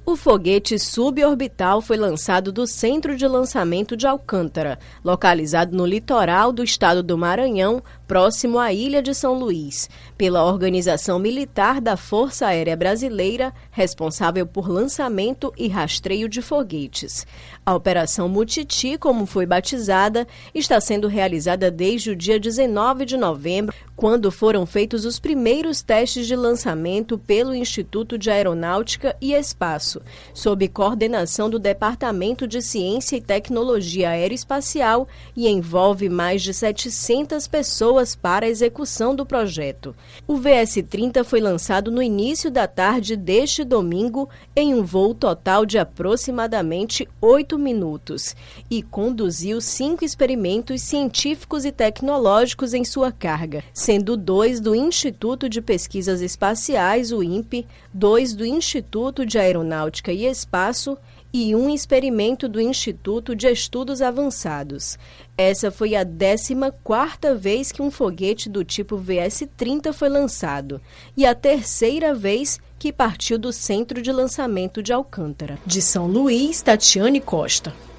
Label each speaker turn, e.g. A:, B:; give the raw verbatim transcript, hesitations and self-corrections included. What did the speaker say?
A: O foguete suborbital foi lançado do Centro de Lançamento de Alcântara, localizado no litoral do estado do Maranhão, próximo à Ilha de São Luís, pela Organização Militar da Força Aérea Brasileira, responsável por lançamento e rastreio de foguetes. A Operação Mutiti, como foi batizada, está sendo realizada desde o dia dezenove de novembro, quando foram feitos os primeiros testes de lançamento pelo Instituto de Aeronáutica e Espaço, sob coordenação do Departamento de Ciência e Tecnologia Aeroespacial, e envolve mais de setecentas pessoas para a execução do projeto. O V S trinta foi lançado no início da tarde deste domingo em um voo total de aproximadamente oito minutos e conduziu cinco experimentos científicos e tecnológicos em sua carga, sendo dois do Instituto de Pesquisas Espaciais, o INPE, dois do Instituto de Aeronáutica e Espaço e um experimento do Instituto de Estudos Avançados. Essa foi a décima quarta vez que um foguete do tipo V S trinta foi lançado e a terceira vez que partiu do Centro de Lançamento de Alcântara. De São Luís, Tatiane Costa.